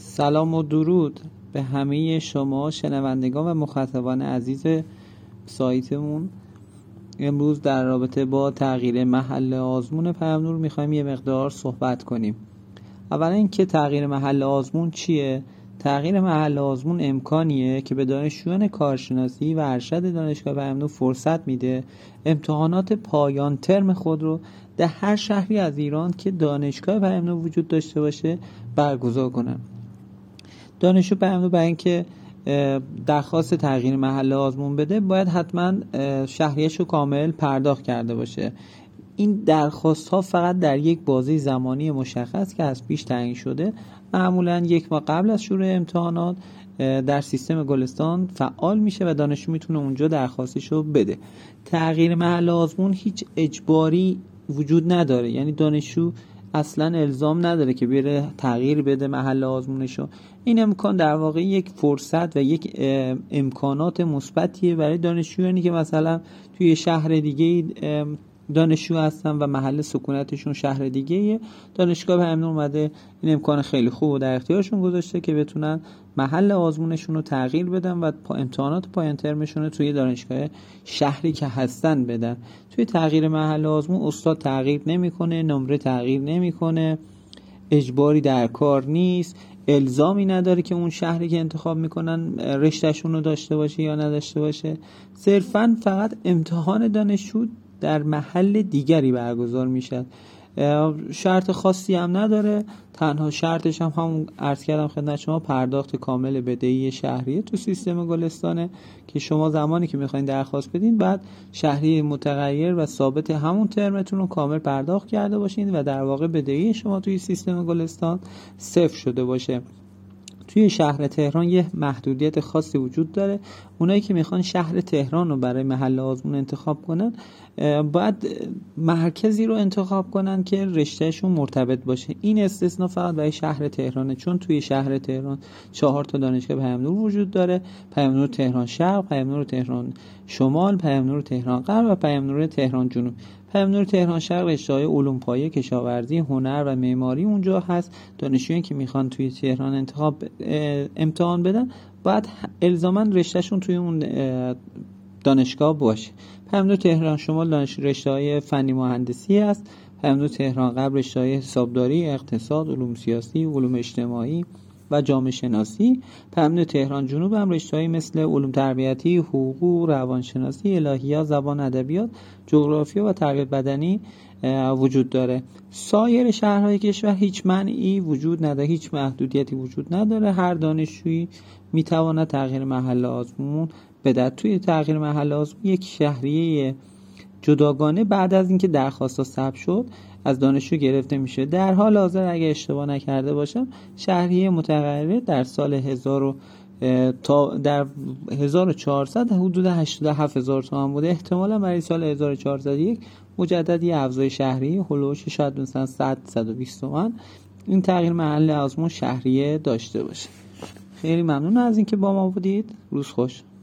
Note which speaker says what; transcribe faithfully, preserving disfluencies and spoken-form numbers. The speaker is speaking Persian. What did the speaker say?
Speaker 1: سلام و درود به همه شما شنوندگان و مخاطبان عزیز سایتمون. امروز در رابطه با تغییر محل آزمون پیام نور میخوایم یه مقدار صحبت کنیم. اولا اینکه تغییر محل آزمون چیه؟ تغییر محل آزمون امکانیه که به دانشجویان کارشناسی و ارشد دانشگاه پیام نور فرصت میده امتحانات پایان ترم خود رو در هر شهری از ایران که دانشگاه پیام نور وجود داشته باشه برگزار کنن. دانشجو پیام نور برای اینکه درخواست تغییر محل آزمون بده باید حتما شهریه‌اش رو کامل پرداخت کرده باشه. این درخواست ها فقط در یک بازه زمانی مشخص که از پیش تعیین شده، معمولا یک ماه قبل از شروع امتحانات در سیستم گلستان فعال میشه و دانشجو میتونه اونجا درخواستش رو بده. تغییر محل آزمون هیچ اجباری وجود نداره، یعنی دانشجو اصلا الزام نداره که بره تغییر بده محل آزمونشو. این امکان در واقع یک فرصت و یک امکانات مثبتیه برای دانشجویانی که مثلا توی شهر دیگه دانشجو هستن و محل سکونتشون شهر دیگه. دانشگاه پیام نور اومده این امکان خیلی خوب در اختیارشون گذاشته که بتونن محل آزمونشون رو تغییر بدن و امتحانات پایان ترمشون رو توی دانشگاه شهری که هستن بدن. توی تغییر محل آزمون استاد تغییر نمیکنه، نمره تغییر نمیکنه، اجباری در کار نیست، الزامی نداره که اون شهری که انتخاب میکنن رشتهشون رو داشته باشه یا نداشته باشه. صرفاً فقط امتحان دانشجو در محل دیگری برگزار میشه. شرط خاصی هم نداره، تنها شرطش هم همون عرض کردم خدمت شما پرداخت کامل بدهی شهریه تو سیستم گلستانه که شما زمانی که میخواین درخواست بدین بعد شهریه متغیر و ثابت همون ترمتون رو کامل پرداخت کرده باشین و در واقع بدهی شما توی سیستم گلستان صفر شده باشه. توی شهر تهران یه محدودیت خاصی وجود داره. اونایی که میخوان شهر تهران رو برای محل آزمون انتخاب کنن باید مرکزی رو انتخاب کنن که رشتهشون مرتبط باشه. این استثناء فقط برای شهر تهرانه، چون توی شهر تهران چهار تا دانشگاه پیام نور وجود داره: پیام نور تهران شرق، پیام نور تهران شمال، پیام نور تهران غرب و پیام نور تهران جنوب. پیام نور تهران شرق رشته‌های علوم پایه، کشاورزی، هنر و معماری اونجا هست. دانشجویانی که میخوان توی تهران انتخاب امتحان بدن باید الزاما رشتهشون توی اون دانشگاه باشه. پیام نور تهران شمال رشته‌های فنی مهندسی است. پیام نور تهران غرب رشته‌های حسابداری، اقتصاد، علوم سیاسی، علوم اجتماعی و جامعه شناسی. پیام نور تهران جنوب هم رشته‌های مثل علوم تربیتی، حقوق، روانشناسی، الهیات، زبان، ادبیات، جغرافیا و تربیت بدنی وجود داره. سایر شهرهای کشور هیچ منعی وجود نداره، هیچ محدودیتی وجود نداره. هر دانشجویی میتواند تغییر محل آزمون بده. توی تغییر محل آزمون یک شهریه جداگانه بعد از اینکه درخواست ثبت شد از دانشجو گرفته میشه. در حال حاضر اگه اشتباه نکرده باشم شهریه متغیر در سال هزار تا در هزار و چهارصد حدود هشتاد و هفت هزار تومان بوده. احتمالا برای سال هزار و چهارصد و یک مجدد یه افزایش شهریه هولوش شاید مثلا صد صد و بیست تومان این تغییر محل آزمون شهریه داشته باشه. خیلی ممنون از اینکه با ما بودید. روز خوش.